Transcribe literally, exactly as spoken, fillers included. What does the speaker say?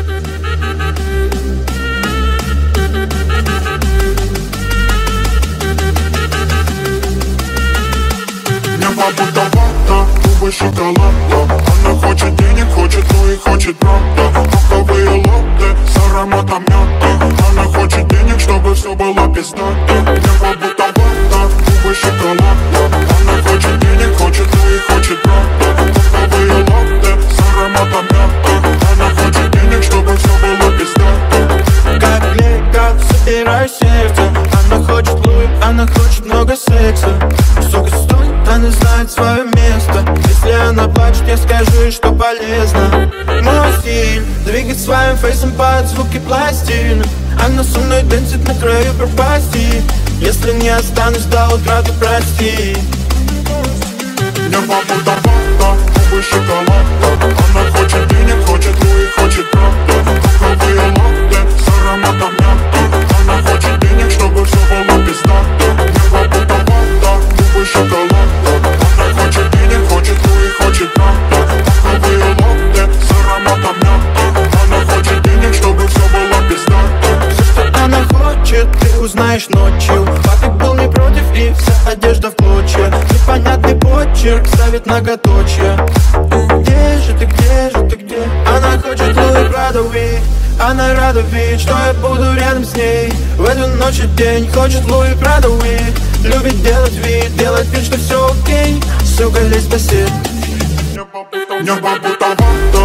Небо будто вата, губы шоколада. Она хочет денег, хочет, ну и хочет правда. Коковые латте с ароматом мяты. Она хочет денег, чтобы все было пиздато. Небо будто вата, губы шоколада. Она хочет денег, хочет, ну и хочет правда. Коковые латте с ароматом мяты. Она хочет денег, чтобы все было пиздато. Как лего, собираю сердце. Она хочет луи, она хочет много секса. Сука, стой, она знает свое место. Если она плачет, я скажу ей, что полезно. Мой стиль, двигать своим фейсом под звуки пластин. Она со мной дэнсит на краю пропасти. Если не останусь до утра, то прости. Небо будто вата, губы шоколада. Она хочет денег, хочет, ну и хочет правда. Коковые латте с ароматом мяты. Она хочет денег, чтобы все было пиздато. Небо будто вата, губы шоколада. Она хочет денег, хочет, ну и хочет правда. Коковые латте с ароматом мяты. Она хочет денег, чтобы все было пиздато. Все, что она хочет, ты узнаешь ночью. Папик был не против, и вся одежда в клочья. Непонятный почерк ставит многоточие. Где же ты, где же ты, где? Она хочет Луи Прада, ви. Она рада видеть, что я буду рядом с ней в эту ночь и день. Хочет Луи Прада, ви. Любит делать вид, делать вид, что все окей. Сука, лезь в бассейн. Небо будто вата,